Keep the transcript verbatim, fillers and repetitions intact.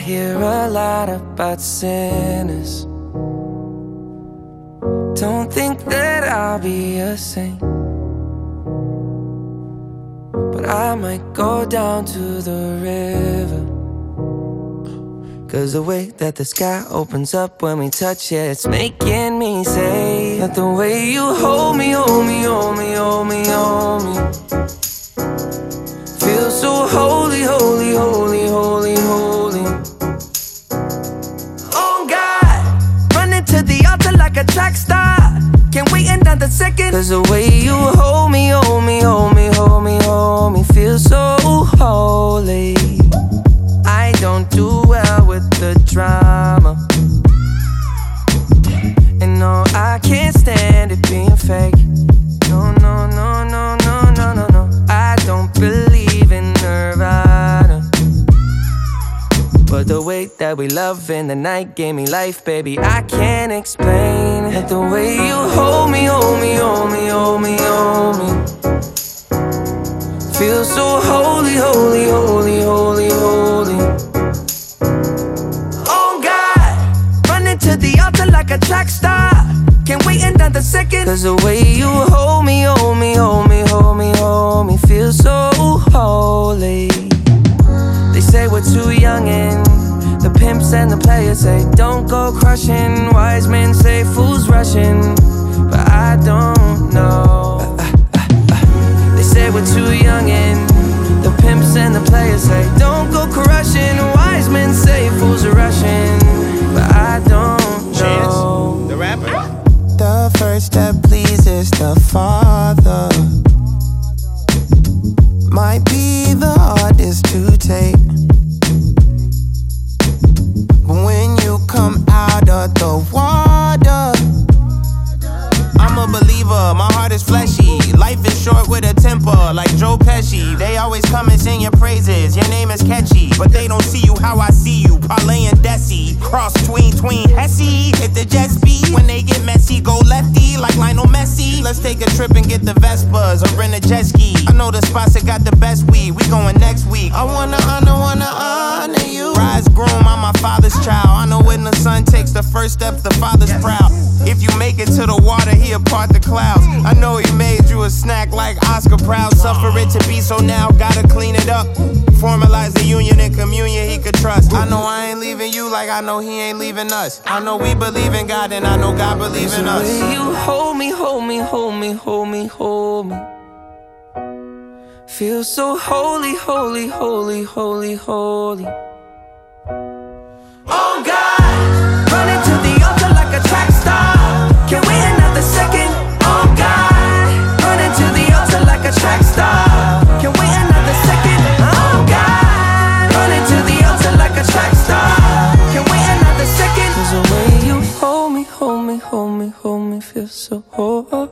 hear a lot about sinners. Don't think that I'll be a saint, but I might go down to the river. Cause the way that the sky opens up when we touch it, it's making me say that the way you hold me, hold me, hold me, hold me, hold me, feels so holy, holy, holy, holy, holy. Oh God, running to the altar like a track star, can't wait another second. Cause the way you hold me, hold me, hold me, hold me, hold me, feels so holy. I don't do well with the drama, and no, I can't stand it being fake. No, no, no, no, no, no, no, no. I don't believe in Nirvana, but the way that we love in the night gave me life, baby. I can't explain it. The way you hold me, hold me, hold me, hold me, hold me, feels so holy, holy, holy, holy, holy. To the altar like a track star, can't wait another second. Cause the way you hold me, hold me, hold me, hold me, hold me, feels so holy. They say we're too young and the pimps and the players say don't go crushing. Wise men say fools rushing, but I don't know. They say we're too young and the pimps and the players say don't go crushing. Wise men say fools are rushing, but I don't know. Chance, the rapper. The first step pleases the Father might be the hardest to take, but when you come out of the water, I'm a believer, my heart is fleshy. Life is short with a temper, like Joe Pesci. They always come and sing your praises, your name is catchy, but they don't see you how I see you. Parlay and Desi, cross tween, tween, Hesse. Hit the jet speed, when they get messy, go lefty, like Lionel Messi. Let's take a trip and get the Vespas, or rent a jet ski. I know the spots that got the best weed, we going next week. I wanna honor, wanna honor you. Rise groom, I'm my father's child. I know when the son takes the first step, the father's proud. If you make it to the water, he'll part the clouds. I know he made you a snack like Oscar Proud. Suffer it to be, so now gotta clean it up. Formalize the union and communion he could trust. I know I ain't leaving you like I know he ain't leaving us. I know we believe in God and I know God believes in us. The way you hold me, hold me, hold me, hold me, hold me, feels so holy, holy, holy, holy, holy. Oh God, running to the altar like a track star, can't wait another second. Oh God, running to the altar like a track star, can't wait another second. Oh God, running to the altar like a track star, can't wait another second. Cause the way you hold me, hold me, hold me, hold me, feels so holy.